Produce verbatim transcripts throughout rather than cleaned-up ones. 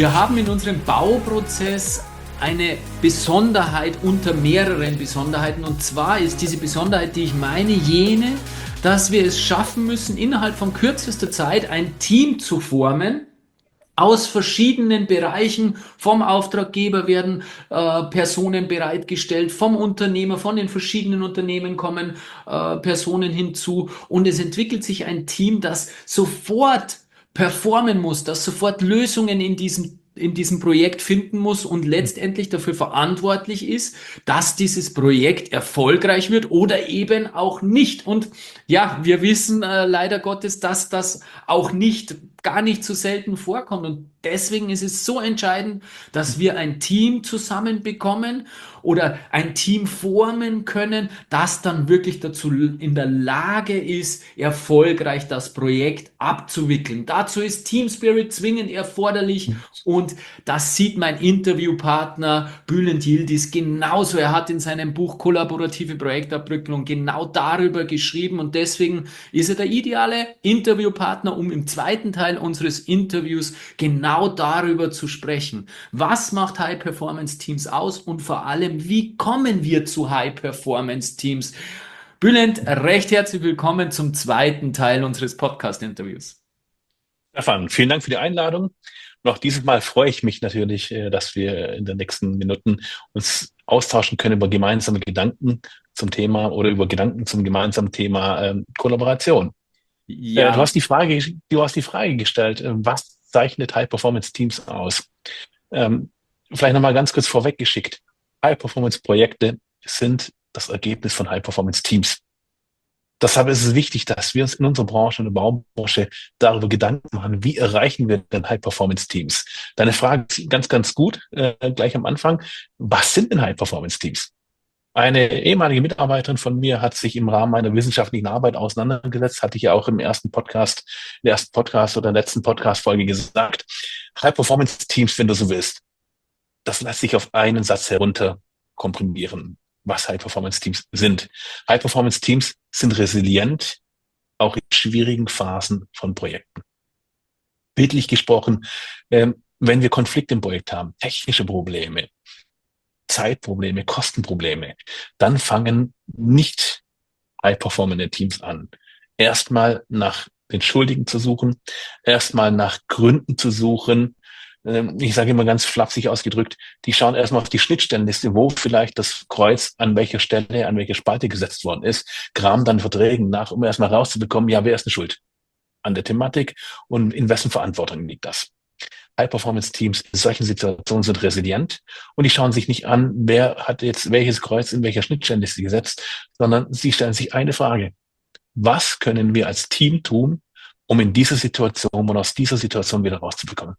Wir haben in unserem Bauprozess eine Besonderheit unter mehreren Besonderheiten, und zwar ist diese Besonderheit, die ich meine, jene, dass wir es schaffen müssen, innerhalb von kürzester Zeit ein Team zu formen. Aus verschiedenen Bereichen, vom Auftraggeber werden äh, Personen bereitgestellt, vom Unternehmer, von den verschiedenen Unternehmen kommen äh, Personen hinzu, und es entwickelt sich ein Team, das sofort performen muss, das sofort Lösungen in diesem in diesem Projekt finden muss und letztendlich dafür verantwortlich ist, dass dieses Projekt erfolgreich wird oder eben auch nicht. Und ja, wir wissen äh, leider Gottes, dass das auch nicht, gar nicht so selten vorkommt. Und deswegen ist es so entscheidend, dass wir ein Team zusammenbekommen oder ein Team formen können, das dann wirklich dazu in der Lage ist, erfolgreich das Projekt abzuwickeln. Dazu ist Team Spirit zwingend erforderlich, und das sieht mein Interviewpartner Bülent Yildiz genauso. Er hat in seinem Buch Kollaborative Projektabwicklung genau darüber geschrieben, und deswegen ist er der ideale Interviewpartner, um im zweiten Teil unseres Interviews genau darüber zu sprechen. Was macht High-Performance-Teams aus und vor allem, wie kommen wir zu High-Performance-Teams? Bülent, recht herzlich willkommen zum zweiten Teil unseres Podcast-Interviews. Stefan, vielen Dank für die Einladung. Und auch dieses Mal freue ich mich natürlich, äh, dass wir in den nächsten Minuten uns austauschen können über gemeinsame Gedanken zum Thema oder über Gedanken zum gemeinsamen Thema ähm, Kollaboration. Äh, du Ja, hast die Frage, du hast die Frage gestellt, äh, was zeichnet High-Performance-Teams aus? Ähm, vielleicht nochmal ganz kurz vorweggeschickt. High-Performance-Projekte sind das Ergebnis von High-Performance-Teams. Deshalb ist es wichtig, dass wir uns in unserer Branche, in der Baubranche, darüber Gedanken machen, wie erreichen wir denn High-Performance-Teams? Deine Frage ist ganz, ganz gut, äh, gleich am Anfang. Was sind denn High-Performance-Teams? Eine ehemalige Mitarbeiterin von mir hat sich im Rahmen meiner wissenschaftlichen Arbeit auseinandergesetzt, hatte ich ja auch im ersten Podcast, in der ersten Podcast oder letzten Podcast-Folge gesagt. High-Performance-Teams, wenn du so willst, das lässt sich auf einen Satz herunter komprimieren, was High-Performance-Teams sind. High-Performance-Teams sind resilient, auch in schwierigen Phasen von Projekten. Bildlich gesprochen, ähm, wenn wir Konflikte im Projekt haben, technische Probleme, Zeitprobleme, Kostenprobleme, dann fangen nicht high-performende Teams an, erstmal nach den Schuldigen zu suchen, erstmal nach Gründen zu suchen. Ich sage immer ganz flapsig ausgedrückt, die schauen erstmal auf die Schnittstellenliste, wo vielleicht das Kreuz an welcher Stelle, an welcher Spalte gesetzt worden ist, kramen dann Verträgen nach, um erstmal rauszubekommen, ja, wer ist denn schuld an der Thematik und in wessen Verantwortung liegt das. High-Performance-Teams in solchen Situationen sind resilient, und die schauen sich nicht an, wer hat jetzt welches Kreuz in welcher Schnittstellenliste gesetzt, sondern sie stellen sich eine Frage: Was können wir als Team tun, um in dieser Situation und aus dieser Situation wieder rauszubekommen?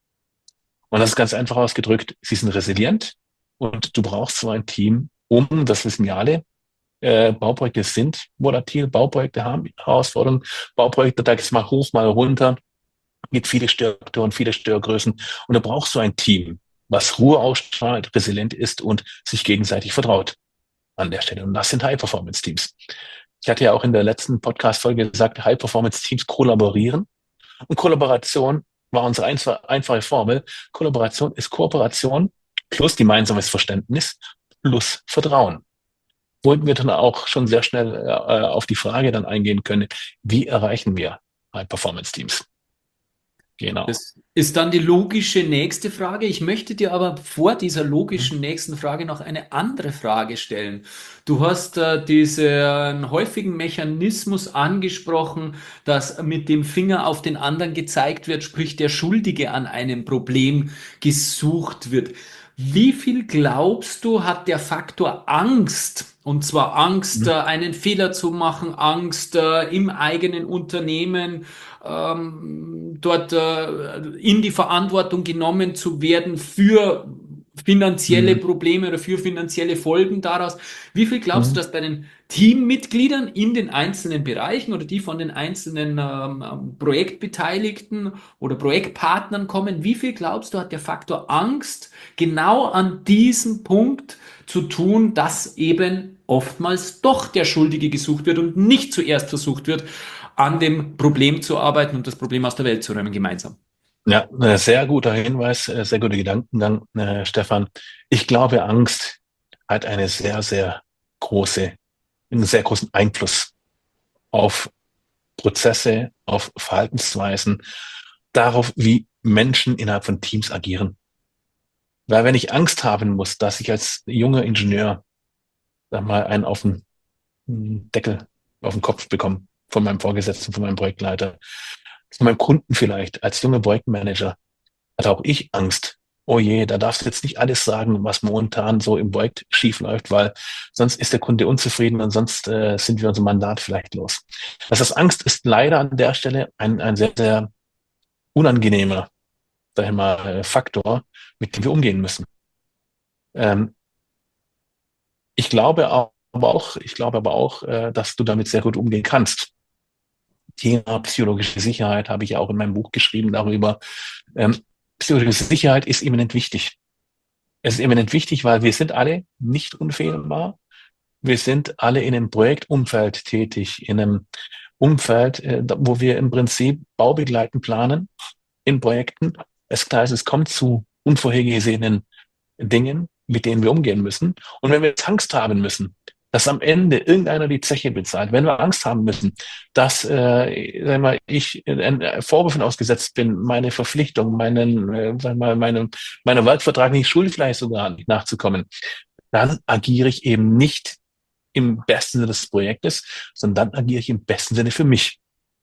Und das ist ganz einfach ausgedrückt, sie sind resilient, und du brauchst so ein Team, um, das wissen wir alle, äh, Bauprojekte sind volatil, Bauprojekte haben Herausforderungen, Bauprojekte, da geht's mal hoch, mal runter, gibt viele Störfaktoren, viele Störgrößen, und da brauchst du ein Team, was Ruhe ausstrahlt, resilient ist und sich gegenseitig vertraut an der Stelle. Und das sind High-Performance-Teams. Ich hatte ja auch in der letzten Podcast-Folge gesagt, High-Performance-Teams kollaborieren, und Kollaboration war unsere einfache, einfache Formel. Kollaboration ist Kooperation plus gemeinsames Verständnis plus Vertrauen. Wollten wir dann auch schon sehr schnell äh, auf die Frage dann eingehen können, wie erreichen wir High-Performance-Teams? Genau. das ist dann die logische nächste Frage. Ich möchte dir aber vor dieser logischen nächsten Frage noch eine andere Frage stellen. Du hast äh, diesen häufigen Mechanismus angesprochen, dass mit dem Finger auf den anderen gezeigt wird, sprich der Schuldige an einem Problem gesucht wird. Wie viel glaubst du, hat der Faktor Angst, und zwar Angst, äh, einen Fehler zu machen, Angst äh, im eigenen Unternehmen, ähm, dort äh, in die Verantwortung genommen zu werden für finanzielle Mhm. Probleme oder für finanzielle Folgen daraus. Wie viel glaubst du, Mhm. dass bei den Teammitgliedern in den einzelnen Bereichen oder die von den einzelnen ähm, ähm, Projektbeteiligten oder Projektpartnern kommen, wie viel glaubst du, hat der Faktor Angst genau an diesem Punkt zu tun, dass eben oftmals doch der Schuldige gesucht wird und nicht zuerst versucht wird, an dem Problem zu arbeiten und das Problem aus der Welt zu räumen gemeinsam? Ja, äh, sehr guter Hinweis, äh, sehr guter Gedankengang, äh, Stefan. Ich glaube, Angst hat eine sehr, sehr große, einen sehr großen Einfluss auf Prozesse, auf Verhaltensweisen, darauf, wie Menschen innerhalb von Teams agieren. Weil wenn ich Angst haben muss, dass ich als junger Ingenieur, sag mal, einen auf den Deckel, auf den Kopf bekomme von meinem Vorgesetzten, von meinem Projektleiter, von meinem Kunden vielleicht, als junger Projektmanager, hatte auch ich Angst. Oh je, da darfst du jetzt nicht alles sagen, was momentan so im Projekt schief läuft, weil sonst ist der Kunde unzufrieden und sonst äh, sind wir unser Mandat vielleicht los. Das heißt, Angst ist leider an der Stelle ein, ein sehr, sehr unangenehmer, sag ich mal, äh, Faktor, mit dem wir umgehen müssen. Ähm, ich glaube aber auch, ich glaube aber auch, äh, dass du damit sehr gut umgehen kannst. Thema psychologische Sicherheit habe ich ja auch in meinem Buch geschrieben darüber. Ähm, psychologische Sicherheit ist eminent wichtig. Es ist eminent wichtig, weil wir sind alle nicht unfehlbar. Wir sind alle in einem Projektumfeld tätig, in einem Umfeld, äh, wo wir im Prinzip baubegleitend planen in Projekten. Es klar ist, es kommt zu unvorhergesehenen Dingen, mit denen wir umgehen müssen. Und wenn wir jetzt Angst haben müssen, dass am Ende irgendeiner die Zeche bezahlt, wenn wir Angst haben müssen, dass äh, sag mal, ich äh, Vorwürfen ausgesetzt bin, meine Verpflichtung, meinen, äh, sag mal, meinem, meiner Werkvertrag nicht schuldig sogar nicht nachzukommen, dann agiere ich eben nicht im besten Sinne des Projektes, sondern dann agiere ich im besten Sinne für mich.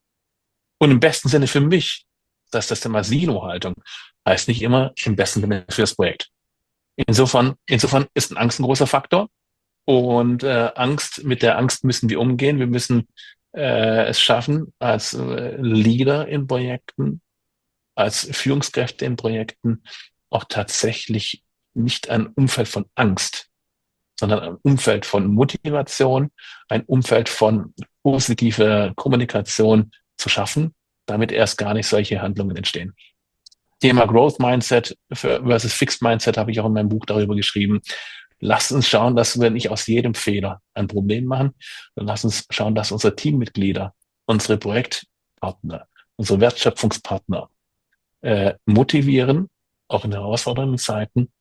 Und im besten Sinne für mich, das ist das Thema Silo-Haltung, heißt nicht immer im besten Sinne für das Projekt. Insofern, insofern ist Angst ein großer Faktor. Und äh, Angst, mit der Angst müssen wir umgehen. Wir müssen äh, es schaffen, als äh, Leader in Projekten, als Führungskräfte in Projekten auch tatsächlich nicht ein Umfeld von Angst, sondern ein Umfeld von Motivation, ein Umfeld von positiver Kommunikation zu schaffen, damit erst gar nicht solche Handlungen entstehen. Thema Growth Mindset versus Fixed Mindset habe ich auch in meinem Buch darüber geschrieben. Lasst uns schauen, dass wir nicht aus jedem Fehler ein Problem machen. Lasst uns schauen, dass unsere Teammitglieder, unsere Projektpartner, unsere Wertschöpfungspartner äh, motivieren, auch in herausfordernden Zeiten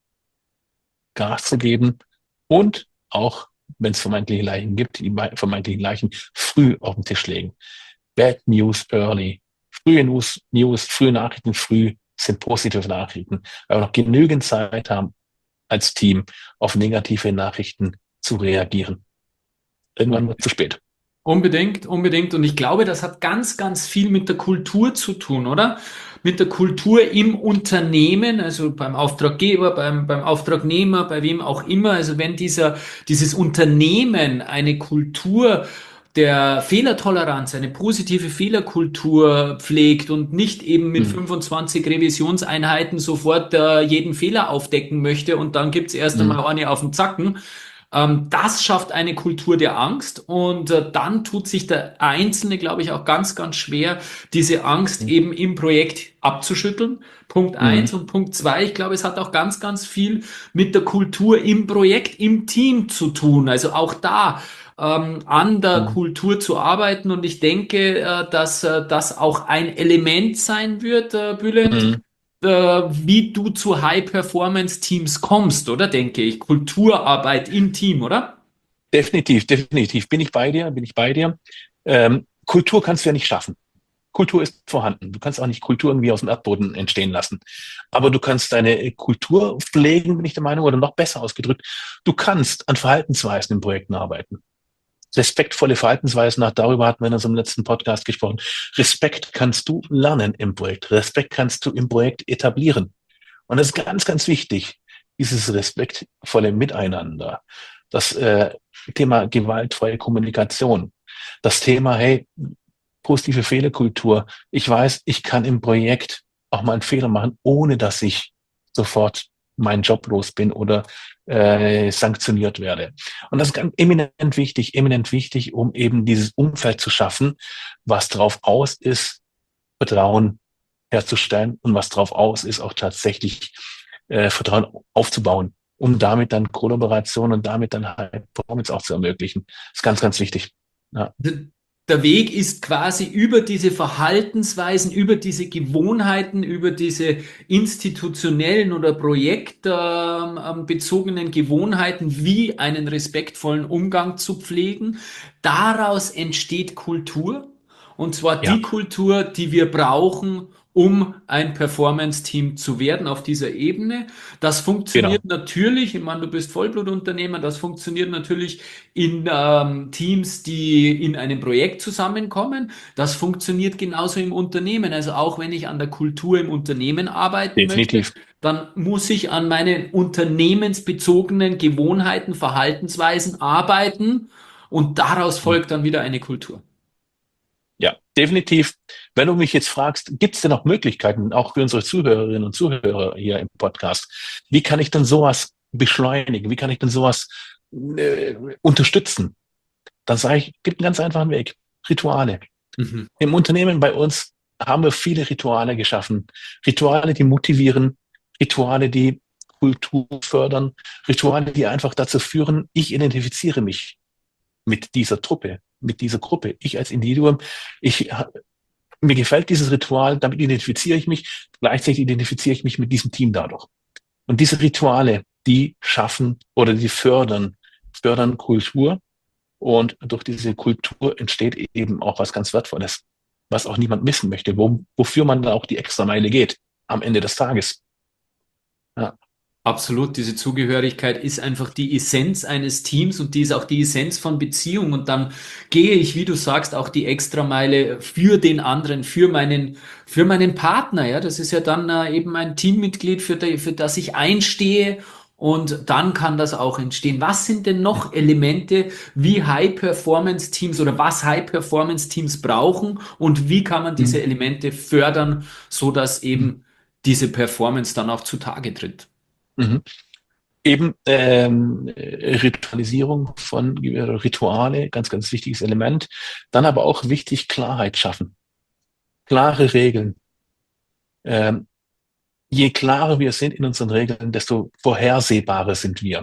Gas zu geben und auch, wenn es vermeintliche Leichen gibt, die vermeintlichen Leichen früh auf den Tisch legen. Bad News early. Frühe News, News, frühe Nachrichten früh sind positive Nachrichten, weil wir noch genügend Zeit haben, als Team auf negative Nachrichten zu reagieren. Irgendwann wird es zu spät. Unbedingt, unbedingt. Und ich glaube, das hat ganz, ganz viel mit der Kultur zu tun, oder? Mit der Kultur im Unternehmen, also beim Auftraggeber, beim, beim Auftragnehmer, bei wem auch immer. Also wenn dieser, dieses Unternehmen eine Kultur der Fehlertoleranz, eine positive Fehlerkultur pflegt und nicht eben mit Mhm. fünfundzwanzig Revisionseinheiten sofort äh, jeden Fehler aufdecken möchte und dann gibt's erst Mhm. einmal eine auf den Zacken. Ähm, das schafft eine Kultur der Angst und äh, dann tut sich der Einzelne, glaube ich, auch ganz, ganz schwer, diese Angst eben im Projekt abzuschütteln. Punkt eins Mhm. und Punkt zwei, ich glaube, es hat auch ganz, ganz viel mit der Kultur im Projekt, im Team zu tun. Also auch da ähm, an der Mhm. Kultur zu arbeiten und ich denke, äh, dass äh, das auch ein Element sein wird, äh, Bülent, Mhm. äh, wie du zu High-Performance-Teams kommst, oder denke ich? Kulturarbeit im Team, oder? Definitiv, definitiv. Bin ich bei dir, bin ich bei dir. Ähm, Kultur kannst du ja nicht schaffen. Kultur ist vorhanden. Du kannst auch nicht Kultur irgendwie aus dem Erdboden entstehen lassen. Aber du kannst deine Kultur pflegen, bin ich der Meinung, oder noch besser ausgedrückt, du kannst an Verhaltensweisen in Projekten arbeiten. Respektvolle Verhaltensweisen, auch darüber hatten wir in unserem letzten Podcast gesprochen. Respekt kannst du lernen im Projekt. Respekt kannst du im Projekt etablieren. Und das ist ganz, ganz wichtig, dieses respektvolle Miteinander. Das äh, Thema gewaltfreie Kommunikation. Das Thema, hey, positive Fehlerkultur. Ich weiß, ich kann im Projekt auch mal einen Fehler machen, ohne dass ich sofort meinen Job los bin oder äh, sanktioniert werde. Und das ist ganz eminent wichtig, eminent wichtig, um eben dieses Umfeld zu schaffen, was drauf aus ist, Vertrauen herzustellen und was drauf aus ist, auch tatsächlich äh, Vertrauen aufzubauen, um damit dann Kollaboration und damit dann High Performance auch zu ermöglichen. Das ist ganz, ganz wichtig. Ja. der Weg ist quasi über diese Verhaltensweisen, über diese Gewohnheiten, über diese institutionellen oder projektbezogenen Gewohnheiten, wie einen respektvollen Umgang zu pflegen. Daraus entsteht Kultur. Und zwar die Ja, Kultur, die wir brauchen, um ein Performance-Team zu werden auf dieser Ebene. Das funktioniert genau. natürlich, ich meine, du bist Vollblutunternehmer, das funktioniert natürlich in ähm, Teams, die in einem Projekt zusammenkommen. Das funktioniert genauso im Unternehmen. Also auch wenn ich an der Kultur im Unternehmen arbeiten möchte, Definitiv. dann muss ich an meinen unternehmensbezogenen Gewohnheiten, Verhaltensweisen arbeiten und daraus Mhm. folgt dann wieder eine Kultur. Ja, definitiv. Wenn du mich jetzt fragst, gibt es denn noch Möglichkeiten, auch für unsere Zuhörerinnen und Zuhörer hier im Podcast, wie kann ich denn sowas beschleunigen? Wie kann ich denn sowas äh, unterstützen? Dann sage ich, gibt einen ganz einfachen Weg. Rituale. Mhm. Im Unternehmen bei uns haben wir viele Rituale geschaffen. Rituale, die motivieren, Rituale, die Kultur fördern, Rituale, die einfach dazu führen, ich identifiziere mich mit dieser Truppe, mit dieser Gruppe. Ich als Individuum, ich, mir gefällt dieses Ritual, damit identifiziere ich mich, gleichzeitig identifiziere ich mich mit diesem Team dadurch. Und diese Rituale, die schaffen oder die fördern, fördern Kultur. Und durch diese Kultur entsteht eben auch was ganz Wertvolles, was auch niemand missen möchte, wo, wofür man dann auch die extra Meile geht am Ende des Tages. Ja. Absolut, diese Zugehörigkeit ist einfach die Essenz eines Teams und die ist auch die Essenz von Beziehung. Und dann gehe ich, wie du sagst, auch die Extrameile für den anderen, für meinen, für meinen Partner. Ja, das ist ja dann äh, eben ein Teammitglied, für, die, für das ich einstehe. Und dann kann das auch entstehen. Was sind denn noch Elemente, wie High-Performance-Teams oder was High-Performance-Teams brauchen und wie kann man diese Mhm. Elemente fördern, so dass Mhm. eben diese Performance dann auch zutage tritt? Mhm. Eben ähm, Ritualisierung von äh, Rituale, ganz, ganz wichtiges Element. Dann aber auch wichtig, Klarheit schaffen. Klare Regeln. Ähm, je klarer wir sind in unseren Regeln, desto vorhersehbarer sind wir.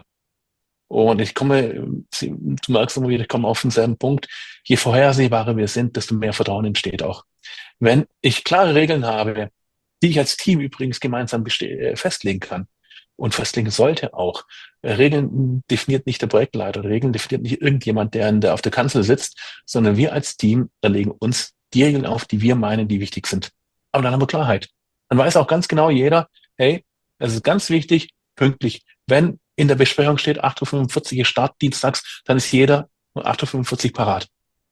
Und ich komme, du merkst immer wieder, ich komme auf denselben Punkt. Je vorhersehbarer wir sind, desto mehr Vertrauen entsteht auch. Wenn ich klare Regeln habe, die ich als Team übrigens gemeinsam beste- äh, festlegen kann und festlegen sollte auch. Äh, Regeln definiert nicht der Projektleiter, Regeln definiert nicht irgendjemand, der, in der auf der Kanzel sitzt, sondern wir als Team legen uns die Regeln auf, die wir meinen, die wichtig sind. Aber dann haben wir Klarheit. Dann weiß auch ganz genau jeder, hey, es ist ganz wichtig, pünktlich. Wenn in der Besprechung steht acht Uhr fünfundvierzig ist Start dienstags, dann ist jeder um acht Uhr fünfundvierzig parat.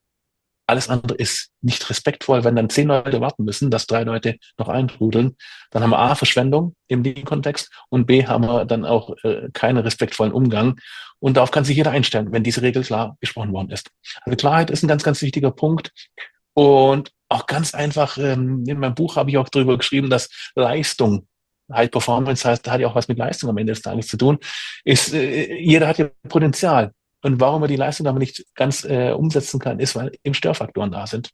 Alles andere ist nicht respektvoll, wenn dann zehn Leute warten müssen, dass drei Leute noch eintrudeln. Dann haben wir A, Verschwendung im Kontext und B, haben wir dann auch äh, keinen respektvollen Umgang. Und darauf kann sich jeder einstellen, wenn diese Regel klar gesprochen worden ist. Also Klarheit ist ein ganz, ganz wichtiger Punkt. Und auch ganz einfach, ähm, in meinem Buch habe ich auch darüber geschrieben, dass Leistung, High Performance heißt, hat ja auch was mit Leistung am Ende des Tages zu tun, ist, äh, jeder hat ja Potenzial. Und warum er die Leistung aber nicht ganz äh, umsetzen kann, ist, weil eben Störfaktoren da sind.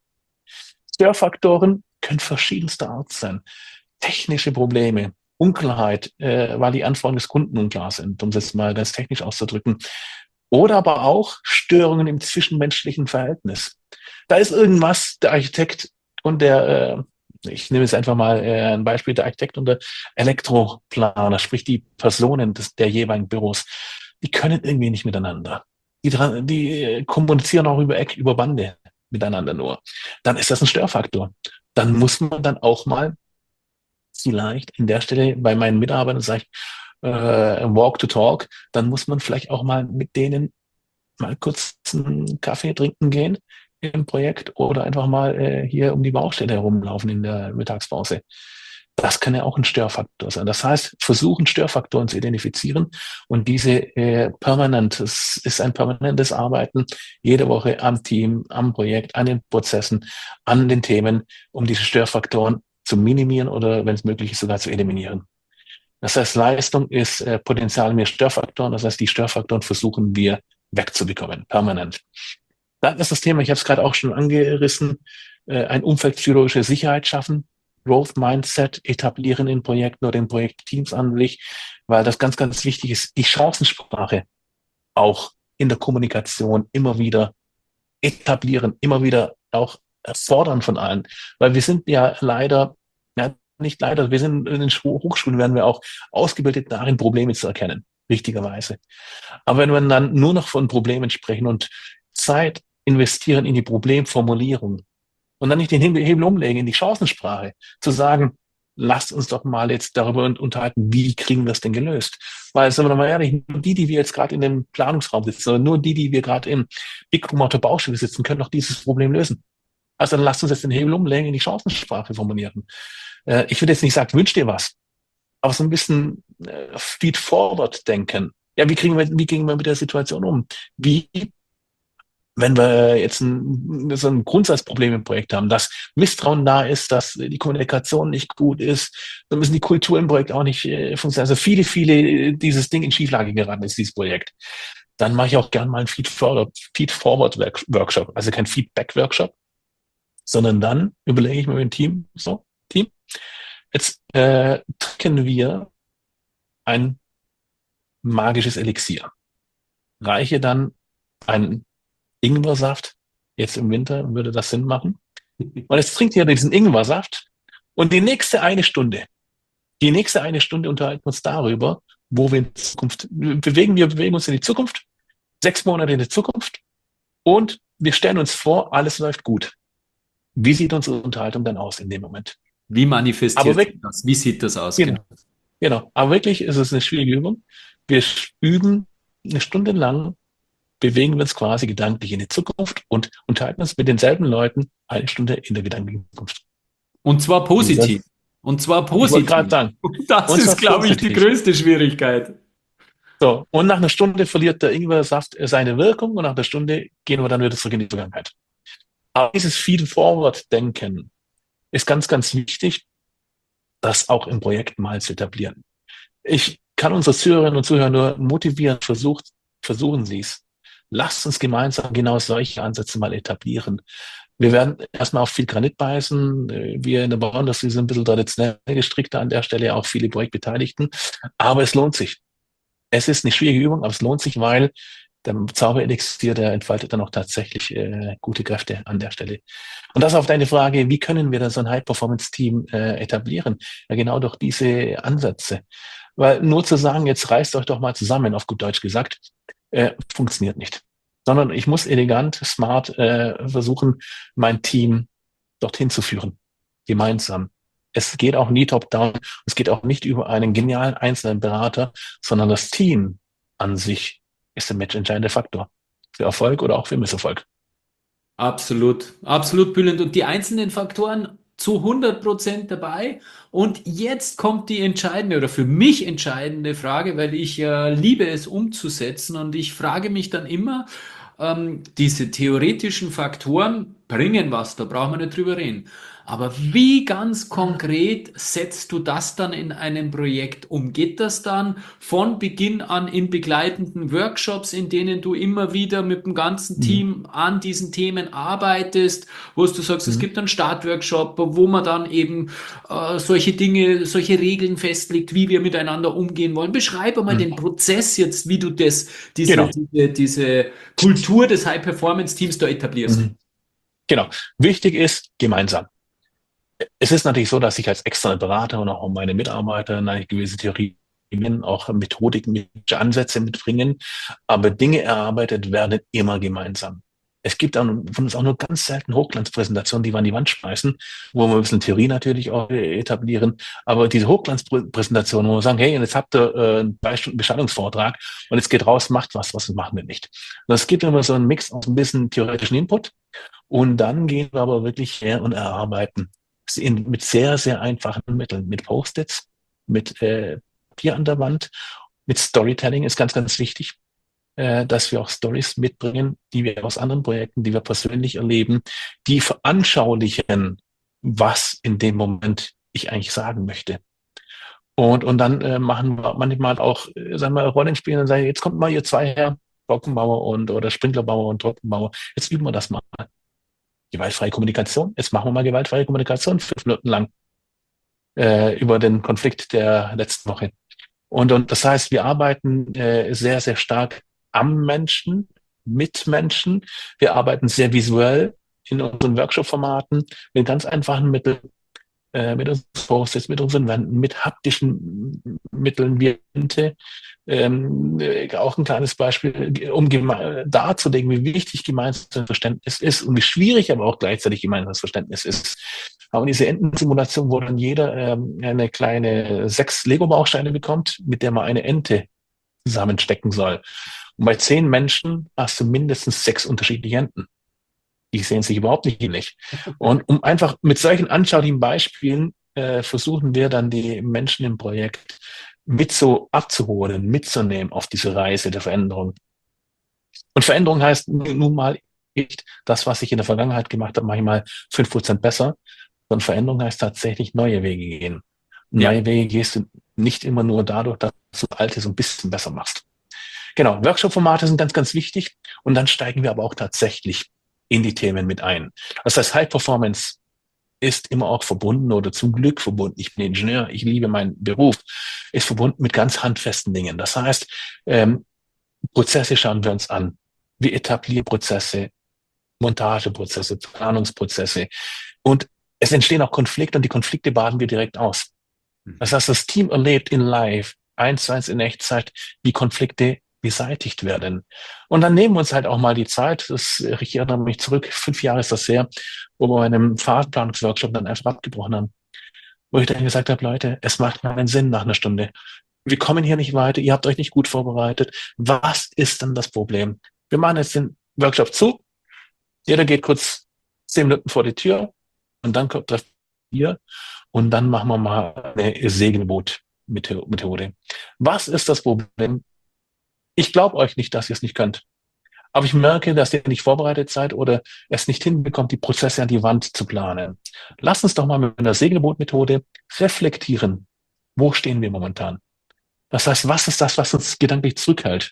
Störfaktoren können verschiedenster Art sein. Technische Probleme, Unklarheit, äh, weil die Anforderungen des Kunden unklar sind, um es jetzt mal ganz technisch auszudrücken. Oder aber auch Störungen im zwischenmenschlichen Verhältnis. Da ist irgendwas, der Architekt und der, äh, ich nehme jetzt einfach mal äh, ein Beispiel, der Architekt und der Elektroplaner, sprich die Personen des, der jeweiligen Büros, die können irgendwie nicht miteinander. Die, dran- die kommunizieren auch über Eck, über Bande miteinander nur. Dann ist das ein Störfaktor. Dann muss man dann auch mal vielleicht in der Stelle bei meinen Mitarbeitern, sage ich, äh, Walk to Talk, dann muss man vielleicht auch mal mit denen mal kurz einen Kaffee trinken gehen im Projekt oder einfach mal äh, hier um die Baustelle herumlaufen in der Mittagspause. Das kann ja auch ein Störfaktor sein. Das heißt, versuchen Störfaktoren zu identifizieren und diese äh, permanent, es ist ein permanentes Arbeiten jede Woche am Team, am Projekt, an den Prozessen, an den Themen, um diese Störfaktoren zu minimieren oder wenn es möglich ist, sogar zu eliminieren. Das heißt, Leistung ist äh, Potenzial mehr Störfaktoren. Das heißt, die Störfaktoren versuchen wir wegzubekommen, permanent. Dann ist das Thema, ich habe es gerade auch schon angerissen, äh, ein Umfeld psychologische Sicherheit schaffen, Growth Mindset etablieren in Projekten oder in Projektteams an sich, weil das ganz, ganz wichtig ist, die Chancensprache auch in der Kommunikation immer wieder etablieren, immer wieder auch fordern von allen, weil wir sind ja leider, ja, nicht leider, wir sind in den Hochschulen werden wir auch ausgebildet darin, Probleme zu erkennen, richtigerweise. Aber wenn wir dann nur noch von Problemen sprechen und Zeit investieren in die Problemformulierung und dann nicht den Hebel umlegen in die Chancensprache, zu sagen, lasst uns doch mal jetzt darüber unterhalten, wie kriegen wir es denn gelöst? Weil, sagen wir doch mal ehrlich, nur die, die wir jetzt gerade in dem Planungsraum sitzen, oder nur die, die wir gerade im Big Room auf der Baustelle sitzen, können doch dieses Problem lösen. Also dann lasst uns jetzt den Hebel umlegen in die Chancensprache formulieren. Äh, ich würde jetzt nicht sagen, wünsch dir was, aber so ein bisschen äh, feed-forward denken. Ja, wie kriegen wir, wie gehen wir mit der Situation um? Wie, wenn wir jetzt ein, so ein Grundsatzproblem im Projekt haben, dass Misstrauen da ist, dass die Kommunikation nicht gut ist, dann müssen die Kultur im Projekt auch nicht äh, funktionieren. Also viele, viele dieses Ding in Schieflage geraten ist, dieses Projekt. Dann mache ich auch gern mal einen Feed-Forward, Feed-Forward-Workshop, also kein Feedback-Workshop, sondern dann überlege ich mir mit dem Team, so, Team, jetzt äh, trinken wir ein magisches Elixier. Reiche dann einen Ingwersaft, jetzt im Winter würde das Sinn machen. Und jetzt trinkt ihr diesen Ingwersaft und die nächste eine Stunde, die nächste eine Stunde unterhalten wir uns darüber, wo wir in Zukunft bewegen. Wir bewegen uns in die Zukunft, sechs Monate in die Zukunft und wir stellen uns vor, alles läuft gut. Wie sieht unsere Unterhaltung dann aus in dem Moment? Wie manifestiert sich das? Wie sieht das aus? Genau, genau. Aber wirklich ist es eine schwierige Übung. Wir üben eine Stunde lang, bewegen wir uns quasi gedanklich in die Zukunft und unterhalten uns mit denselben Leuten eine Stunde in der gedanklichen Zukunft. Und zwar positiv. Und zwar positiv. Ich wollte gerade sagen. Das ist, glaube ich, die größte Schwierigkeit. So, und nach einer Stunde verliert der Ingwersaft seine Wirkung und nach einer Stunde gehen wir dann wieder zurück in die Vergangenheit. Aber dieses Feed-Forward-Denken ist ganz, ganz wichtig, das auch im Projekt mal zu etablieren. Ich kann unsere Zuhörerinnen und Zuhörer nur motivieren, versucht, versuchen Sie es. Lasst uns gemeinsam genau solche Ansätze mal etablieren. Wir werden erstmal auf viel Granit beißen. Wir in der Bauindustrie sind ein bisschen traditionell gestrickter an der Stelle, auch viele Projektbeteiligten. Aber es lohnt sich. Es ist eine schwierige Übung, aber es lohnt sich, weil der Zauberelixier, der entfaltet dann auch tatsächlich äh, gute Kräfte an der Stelle. Und das auf deine Frage, wie können wir dann so ein High-Performance-Team äh, etablieren? Ja, genau durch diese Ansätze. Weil nur zu sagen, jetzt reißt euch doch mal zusammen, auf gut Deutsch gesagt, äh, funktioniert nicht. Sondern ich muss elegant, smart äh, versuchen, mein Team dorthin zu führen. Gemeinsam. Es geht auch nie top-down. Es geht auch nicht über einen genialen einzelnen Berater, sondern das Team an sich ist der matchentscheidende Faktor für Erfolg oder auch für Misserfolg. Absolut, absolut, Bülent. Und die einzelnen Faktoren zu hundert Prozent dabei. Und jetzt kommt die entscheidende oder für mich entscheidende Frage, weil ich äh, liebe es umzusetzen und ich frage mich dann immer, ähm, diese theoretischen Faktoren bringen was, da brauchen wir nicht drüber reden. Aber wie ganz konkret setzt du das dann in einem Projekt um? Geht das dann von Beginn an in begleitenden Workshops, in denen du immer wieder mit dem ganzen Team an diesen Themen arbeitest, wo du sagst, es Mhm. gibt einen Startworkshop, wo man dann eben äh, solche Dinge, solche Regeln festlegt, wie wir miteinander umgehen wollen. Beschreibe mal Mhm. den Prozess jetzt, wie du das, diese, Genau. diese, diese Kultur des High-Performance-Teams da etablierst. Mhm. Genau. Wichtig ist gemeinsam. Es ist natürlich so, dass ich als externer Berater und auch meine Mitarbeiter eine gewisse Theorie, auch Methodiken, Ansätze mitbringen, aber Dinge erarbeitet werden immer gemeinsam. Es gibt auch von uns auch nur ganz selten Hochglanzpräsentationen, die wir an die Wand schmeißen, wo wir ein bisschen Theorie natürlich auch etablieren, aber diese Hochglanzpräsentationen, wo wir sagen, hey, jetzt habt ihr äh, einen drei Stunden Beschallungsvortrag und jetzt geht raus, macht was, was machen wir nicht. Das gibt immer so einen Mix aus ein bisschen theoretischen Input und dann gehen wir aber wirklich her und erarbeiten. In, mit sehr, sehr einfachen Mitteln, mit Post-its, mit äh, Papier an der Wand, mit Storytelling ist ganz, ganz wichtig, äh, dass wir auch Stories mitbringen, die wir aus anderen Projekten, die wir persönlich erleben, die veranschaulichen, was in dem Moment ich eigentlich sagen möchte. Und, und dann äh, machen wir manchmal auch, äh, sagen wir, Rollenspiele und sagen, jetzt kommt mal ihr zwei her, Trockenbauer und oder Sprinklerbauer und Trockenbauer, jetzt üben wir das mal. Gewaltfreie Kommunikation. Jetzt machen wir mal gewaltfreie Kommunikation fünf Minuten lang äh, über den Konflikt der letzten Woche. Und, und das heißt, wir arbeiten äh, sehr, sehr stark am Menschen, mit Menschen. Wir arbeiten sehr visuell in unseren Workshop-Formaten mit ganz einfachen Mitteln, äh, mit unseren Post-its, mit unseren Wänden, mit haptischen Mitteln wie Tinte. Ähm, äh, auch ein kleines Beispiel, um geme- darzulegen, wie wichtig gemeinsames Verständnis ist und wie schwierig aber auch gleichzeitig gemeinsames Verständnis ist. Aber in dieser Entensimulation, wo dann jeder ähm, eine kleine sechs Lego-Bausteine bekommt, mit der man eine Ente zusammenstecken soll. Und bei zehn Menschen hast du mindestens sechs unterschiedliche Enten. Die sehen sich überhaupt nicht ähnlich. Und um einfach mit solchen anschaulichen Beispielen äh, versuchen wir dann die Menschen im Projekt mit so abzuholen, mitzunehmen auf diese Reise der Veränderung. Und Veränderung heißt nun mal nicht, das, was ich in der Vergangenheit gemacht habe, mache ich mal fünf Prozent besser, sondern Veränderung heißt tatsächlich neue Wege gehen. Und Ja. neue Wege gehst du nicht immer nur dadurch, dass du alte so ein bisschen besser machst. Genau, Workshop-Formate sind ganz, ganz wichtig. Und dann steigen wir aber auch tatsächlich in die Themen mit ein. Das heißt, High Performance ist immer auch verbunden oder zum Glück verbunden. Ich bin Ingenieur, ich liebe meinen Beruf, ist verbunden mit ganz handfesten Dingen. Das heißt, ähm, Prozesse schauen wir uns an. Wir etablieren Prozesse, Montageprozesse, Planungsprozesse. Und es entstehen auch Konflikte und die Konflikte baden wir direkt aus. Das heißt, das Team erlebt in live, eins zu eins in Echtzeit, wie Konflikte beseitigt werden. Und dann nehmen wir uns halt auch mal die Zeit, das, ich erinnere mich zurück, fünf Jahre ist das her, wo wir bei einem Fahrplanungsworkshop dann einfach abgebrochen haben. Wo ich dann gesagt habe, Leute, es macht keinen Sinn nach einer Stunde. Wir kommen hier nicht weiter, ihr habt euch nicht gut vorbereitet. Was ist denn das Problem? Wir machen jetzt den Workshop zu, jeder geht kurz zehn Minuten vor die Tür und dann kommt treffen wir und dann machen wir mal eine Segelboot-Methode. Was ist das Problem? Ich glaube euch nicht, dass ihr es nicht könnt. Aber ich merke, dass ihr nicht vorbereitet seid oder es nicht hinbekommt, die Prozesse an die Wand zu planen. Lasst uns doch mal mit einer Segelboot-Methode reflektieren. Wo stehen wir momentan? Das heißt, was ist das, was uns gedanklich zurückhält?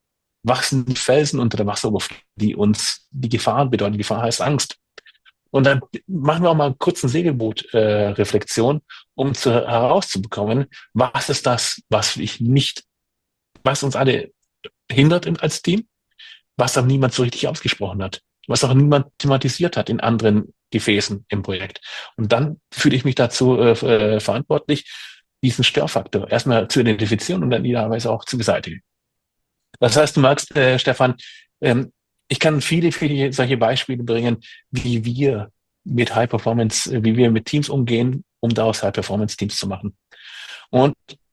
Was sind die Felsen unter der Wasseroberfläche, die uns die Gefahren bedeuten? Die Gefahr heißt Angst. Und dann machen wir auch mal einen kurzen Segelboot-Reflexion, um zu, herauszubekommen, was ist das, was ich nicht, was uns alle hindert als Team, was aber niemand so richtig ausgesprochen hat, was auch niemand thematisiert hat in anderen Gefäßen im Projekt. Und dann fühle ich mich dazu äh, verantwortlich, diesen Störfaktor erstmal zu identifizieren und dann idealerweise auch zu beseitigen. Das heißt, du merkst, äh, Stefan, ähm, ich kann viele, viele solche Beispiele bringen, wie wir mit High Performance, wie wir mit Teams umgehen, um daraus High Performance Teams zu machen. Und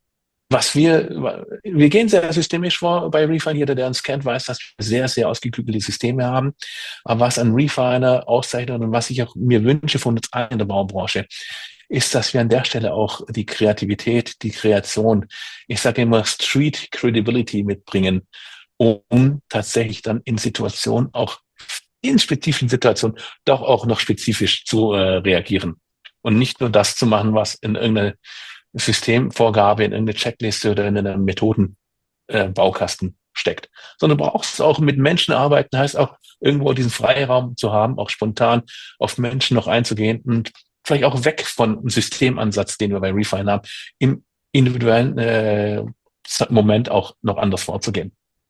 was wir, wir gehen sehr systemisch vor bei Refine. Jeder, der uns kennt, weiß, dass wir sehr, sehr ausgeklügelte Systeme haben. Aber was ein Refiner auszeichnet und was ich auch mir wünsche von uns allen in der Baubranche, ist, dass wir an der Stelle auch die Kreativität, die Kreation, ich sage immer Street Credibility mitbringen, um tatsächlich dann in Situationen, auch in spezifischen Situationen, doch auch noch spezifisch zu äh, reagieren. Und nicht nur das zu machen, was in irgendeiner Systemvorgabe, in irgendeiner Checkliste oder in einem Methodenbaukasten äh, steckt. Sondern du brauchst auch mit Menschen arbeiten, heißt auch irgendwo diesen Freiraum zu haben, auch spontan auf Menschen noch einzugehen und vielleicht auch weg von einem Systemansatz, den wir bei Refine haben, im individuellen äh, Moment auch noch anders vorzugehen.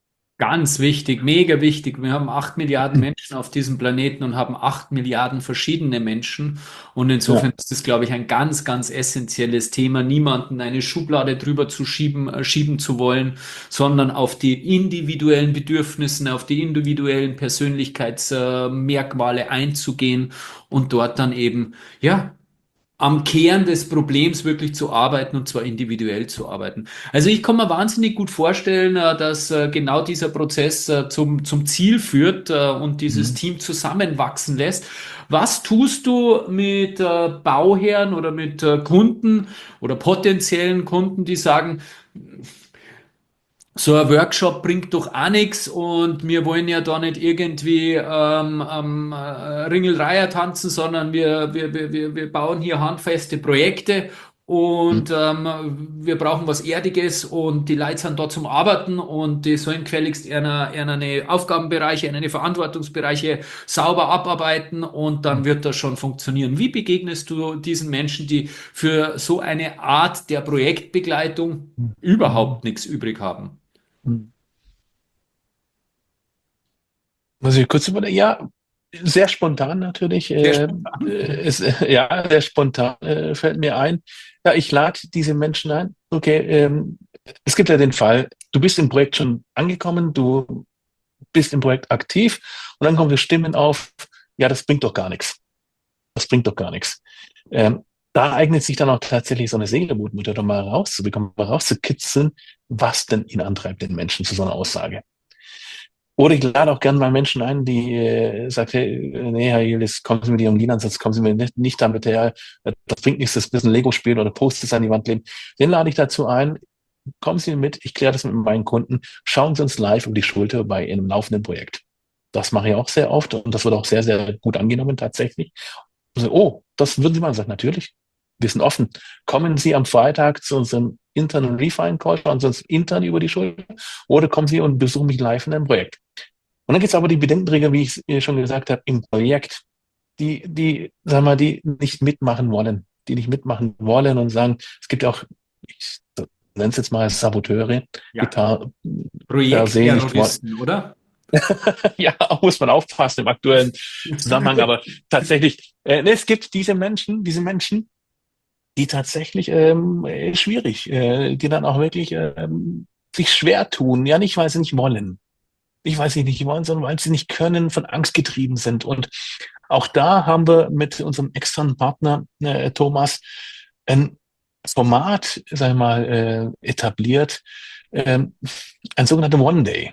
Ganz wichtig, mega wichtig. Wir haben acht Milliarden Menschen auf diesem Planeten und haben acht Milliarden verschiedene Menschen. Und insofern Ja. ist das, glaube ich, ein ganz, ganz essentielles Thema, niemanden eine Schublade drüber zu schieben, äh, schieben zu wollen, sondern auf die individuellen Bedürfnissen, auf die individuellen Persönlichkeitsmerkmale einzugehen und dort dann eben, ja, am Kern des Problems wirklich zu arbeiten und zwar individuell zu arbeiten. Also ich kann mir wahnsinnig gut vorstellen, äh, dass äh, genau dieser Prozess äh, zum, zum Ziel führt äh, und dieses Mhm. Team zusammenwachsen lässt. Was tust du mit äh, Bauherren oder mit äh, Kunden oder potenziellen Kunden, die sagen, so ein Workshop bringt doch auch nichts und wir wollen ja da nicht irgendwie ähm, ähm, äh, Ringelreiher tanzen, sondern wir, wir, wir, wir wir bauen hier handfeste Projekte und Mhm. ähm, wir brauchen was Erdiges und die Leute sind da zum Arbeiten und die sollen gefälligst ihre, ihre Aufgabenbereiche, ihre Verantwortungsbereiche sauber abarbeiten und dann wird das schon funktionieren. Wie begegnest du diesen Menschen, die für so eine Art der Projektbegleitung Mhm. überhaupt nichts übrig haben? Mhm. Muss ich kurz überlegen? Ja, Sehr spontan natürlich. Sehr Äh, spontan. äh, es, äh, ja, sehr spontan äh, fällt mir ein. Ja, ich lade diese Menschen ein. Okay, ähm, es gibt ja den Fall, du bist im Projekt schon angekommen, du bist im Projekt aktiv und dann kommen die Stimmen auf, ja, das bringt doch gar nichts. Das bringt doch gar nichts. Ähm, Da eignet sich dann auch tatsächlich so eine Segelbootmethode, um mal rauszubekommen, mal rauszukitzeln, was denn ihn antreibt, den Menschen zu so einer Aussage. Oder ich lade auch gerne mal Menschen ein, die äh, sagt, hey, nee, Herr Jelis, kommen Sie mit Ihrem Lean-Ansatz, kommen Sie mir nicht, nicht damit her, das bringt nichts, das ist ein bisschen Lego-Spiel oder Post-its an die Wand kleben. Den lade ich dazu ein, kommen Sie mit, ich kläre das mit meinen Kunden, schauen Sie uns live über die Schulter bei einem laufenden Projekt. Das mache ich auch sehr oft und das wird auch sehr, sehr gut angenommen tatsächlich. Also, oh, das würden Sie mal sagen, natürlich. Wir sind offen. Kommen Sie am Freitag zu unserem internen Refine-Call, schauen Sie uns intern über die Schulter oder kommen Sie und besuchen mich live in einem Projekt. Und dann gibt es aber die Bedenkenträger, wie ich es schon gesagt habe, im Projekt, die, die, sagen wir mal, die nicht mitmachen wollen, die nicht mitmachen wollen und sagen, es gibt ja auch, ich nenne es jetzt mal Saboteure, die Ja. per, per se nicht wollen. Projektterroristen, oder? Ja, muss man aufpassen im aktuellen Zusammenhang, aber tatsächlich, äh, ne, es gibt diese Menschen, diese Menschen, die tatsächlich ähm, äh, schwierig, äh, die dann auch wirklich ähm, sich schwer tun, ja nicht, weil sie nicht wollen, nicht weil sie nicht wollen, sondern weil sie nicht können, von Angst getrieben sind. Und auch da haben wir mit unserem externen Partner äh, Thomas ein Format, sag ich mal, äh, etabliert, ähm, ein sogenannter One Day.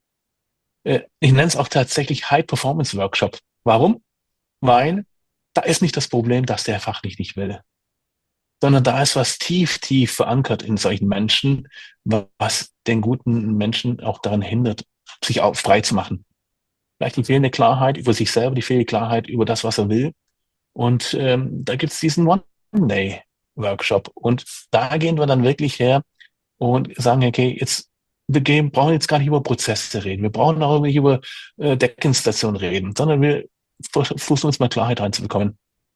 Äh, ich nenne es auch tatsächlich High Performance Workshop. Warum? Weil da ist nicht das Problem, dass der fachlich nicht will, sondern da ist was tief, tief verankert in solchen Menschen, was den guten Menschen auch daran hindert, sich auch frei zu machen. Vielleicht die fehlende Klarheit über sich selber, die fehlende Klarheit über das, was er will. Und ähm, da gibt's diesen One-Day-Workshop. Und da gehen wir dann wirklich her und sagen, okay, jetzt wir gehen, brauchen jetzt gar nicht über Prozesse reden. Wir brauchen auch nicht über äh, Deckenstationen reden, sondern wir versuchen uns mal Klarheit reinzubekommen.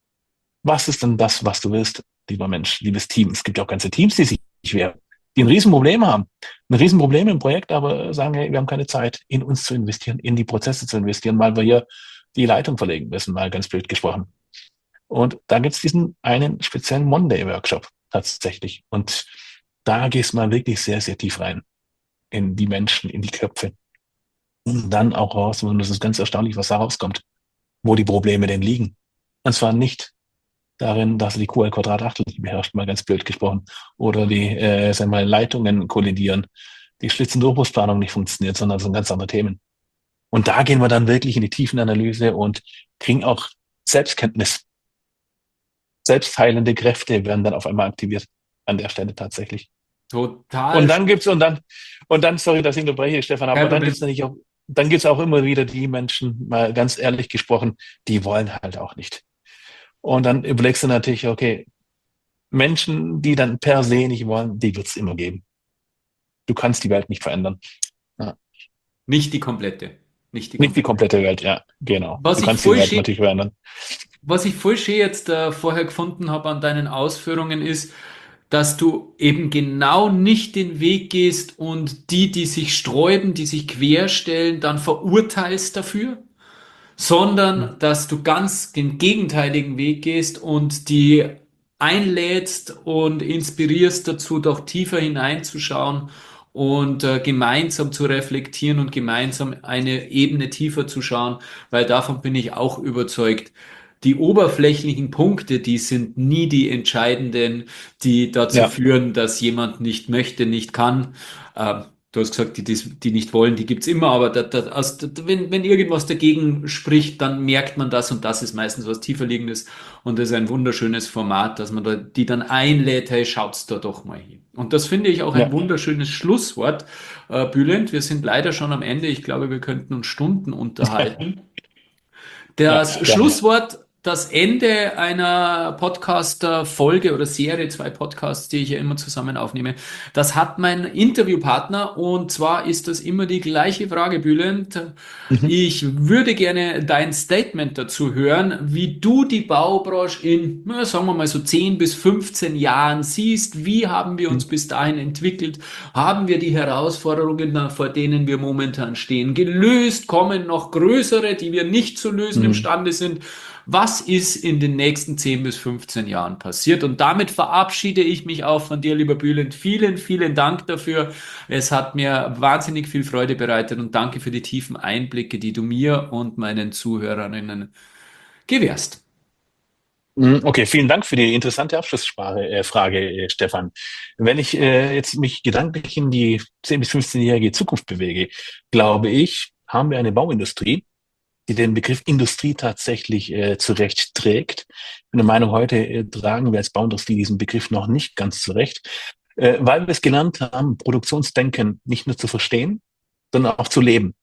Was ist denn das, was du willst, lieber Mensch, liebes Team? Es gibt ja auch ganze Teams, die sich wehren, die ein Riesenproblem haben. Ein Riesenproblem im Projekt, aber sagen, hey, wir haben keine Zeit, in uns zu investieren, in die Prozesse zu investieren, weil wir hier die Leitung verlegen müssen, mal ganz blöd gesprochen. Und da gibt's diesen einen speziellen Monday-Workshop tatsächlich. Und da gehst du mal wirklich sehr, sehr tief rein in die Menschen, in die Köpfe. Und dann auch raus, und das ist ganz erstaunlich, was da rauskommt, wo die Probleme denn liegen. Und zwar nicht darin, dass die Q L Quadratachtel nicht beherrscht, mal ganz blöd gesprochen, oder die äh, sagen wir mal, Leitungen kollidieren, die Schlitz- und Durchbruchsplanung nicht funktioniert, sondern das sind ganz andere Themen. Und da gehen wir dann wirklich in die Tiefenanalyse und kriegen auch Selbstkenntnis. Selbstheilende Kräfte werden dann auf einmal aktiviert an der Stelle tatsächlich. Total. Und dann gibt's und dann und dann, sorry, dass ich unterbreche, Stefan, aber Kein dann Problem. gibt's natürlich auch, dann gibt's auch immer wieder die Menschen, mal ganz ehrlich gesprochen, die wollen halt auch nicht. Und dann überlegst du natürlich, okay, Menschen, die dann per se nicht wollen, die wird's immer geben. Du kannst die Welt nicht verändern. Ja. Nicht die komplette. Nicht die Nicht die komplette. komplette Welt, ja, genau. Was Du ich kannst die voll Welt schön, natürlich verändern. was ich voll schön jetzt äh, vorher gefunden habe an deinen Ausführungen ist, dass du eben genau nicht den Weg gehst und die, die sich sträuben, die sich querstellen, dann verurteilst dafür, sondern dass du ganz den gegenteiligen Weg gehst und die einlädst und inspirierst dazu, doch tiefer hineinzuschauen und äh, gemeinsam zu reflektieren und gemeinsam eine Ebene tiefer zu schauen, weil davon bin ich auch überzeugt. Die oberflächlichen Punkte, die sind nie die entscheidenden, die dazu Ja, führen, dass jemand nicht möchte, nicht kann. Ähm, Du hast gesagt, die, die, die nicht wollen, die gibt's immer, aber da, da, aus, da, wenn, wenn irgendwas dagegen spricht, dann merkt man das und das ist meistens was tieferliegendes und das ist ein wunderschönes Format, dass man da, die dann einlädt, hey, schaut's da doch mal hin. Und das finde ich auch ein ja, wunderschönes Schlusswort, äh, Bülent. Wir sind leider schon am Ende. Ich glaube, wir könnten uns Stunden unterhalten. ja, Das gerne. Schlusswort das Ende einer Podcast-Folge oder Serie, zwei Podcasts, die ich ja immer zusammen aufnehme. Das hat mein Interviewpartner und zwar ist das immer die gleiche Frage, Bülent. Mhm. Ich würde gerne dein Statement dazu hören, wie du die Baubranche in, na, sagen wir mal so zehn bis fünfzehn Jahren siehst. Wie haben wir uns bis dahin entwickelt? Haben wir die Herausforderungen, vor denen wir momentan stehen, gelöst? Kommen noch größere, die wir nicht zu lösen Mhm. imstande sind? Was ist in den nächsten zehn bis fünfzehn Jahren passiert? Und damit verabschiede ich mich auch von dir, lieber Bülent. Vielen, vielen Dank dafür. Es hat mir wahnsinnig viel Freude bereitet und danke für die tiefen Einblicke, die du mir und meinen Zuhörerinnen gewährst. Mhm. Okay, vielen Dank für die interessante Abschlussfrage, äh, Frage, äh, Stefan. Wenn ich äh, jetzt mich gedanklich in die zehn bis fünfzehn-jährige Zukunft bewege, glaube ich, haben wir eine Bauindustrie, die den Begriff Industrie tatsächlich äh, zurecht trägt. Ich bin der Meinung, heute äh, tragen wir als Bauindustrie diesen Begriff noch nicht ganz zurecht, äh, weil wir es gelernt haben, Produktionsdenken nicht nur zu verstehen, sondern auch zu leben.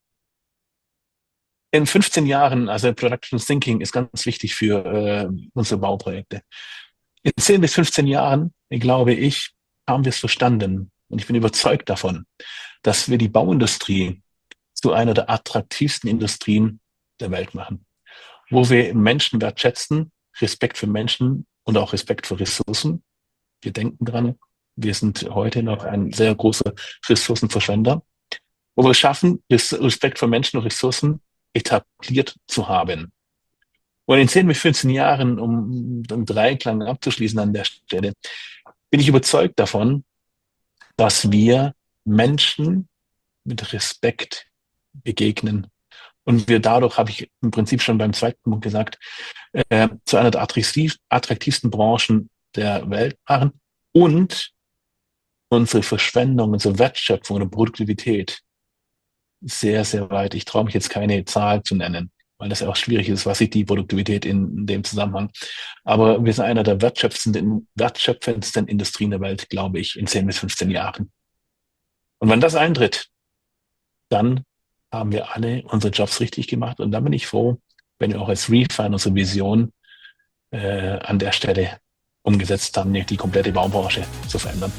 In fünfzehn Jahren, also Production Thinking ist ganz wichtig für äh, unsere Bauprojekte. In zehn bis fünfzehn Jahren, glaube ich, haben wir es verstanden. Und ich bin überzeugt davon, dass wir die Bauindustrie zu einer der attraktivsten Industrien der Welt machen, wo wir Menschen wertschätzen, Respekt für Menschen und auch Respekt für Ressourcen. Wir denken dran, wir sind heute noch ein sehr großer Ressourcenverschwender, wo wir es schaffen, Respekt für Menschen und Ressourcen etabliert zu haben. Und in zehn bis fünfzehn Jahren, um den Dreiklang abzuschließen an der Stelle, bin ich überzeugt davon, dass wir Menschen mit Respekt begegnen. Und wir dadurch, habe ich im Prinzip schon beim zweiten Punkt gesagt, äh, zu einer der attraktiv, attraktivsten Branchen der Welt machen und unsere Verschwendung, unsere Wertschöpfung und Produktivität sehr, sehr weit. Ich traue mich jetzt keine Zahl zu nennen, weil das ja auch schwierig ist, was ist die Produktivität in, in dem Zusammenhang. Aber wir sind einer der wertschöpfendsten, wertschöpfendsten Industrien der Welt, glaube ich, in zehn bis fünfzehn Jahren. Und wenn das eintritt, dann haben wir alle unsere Jobs richtig gemacht. Und dann bin ich froh, wenn wir auch als Refine unsere Vision äh, an der Stelle umgesetzt haben, die komplette Baubranche zu verändern.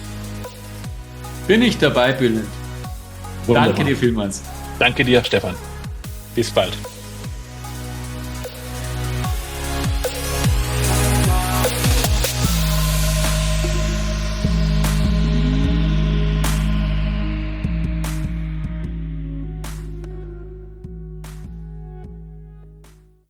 Bin ich dabei, Bülent. Wunderbar. Danke dir vielmals. Danke dir, Stefan. Bis bald.